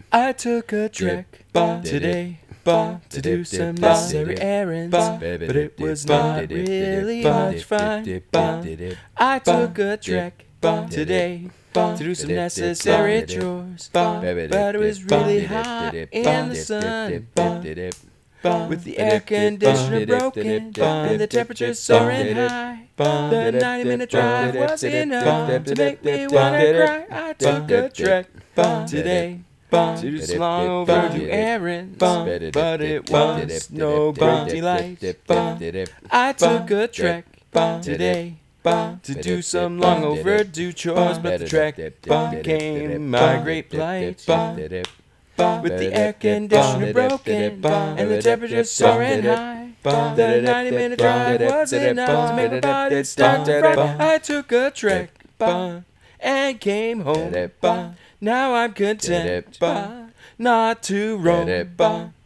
I took a trek today to do some necessary errands, but it was not really much fun. I took a trek today to do some necessary chores, but it was really hot in the sun. With the air conditioner broken and the temperature soaring high, the 90-minute drive was enough to make me wanna cry. I took a trek today to do some long overdue errands, but it was no big delight. I took a trek today to do some long overdue chores, but the trek became my great plight. With the air conditioner broken and the temperature soaring high, the 90-minute drive was enough to make my body start to fry. I took a trek and came home. Now I'm content not to roam.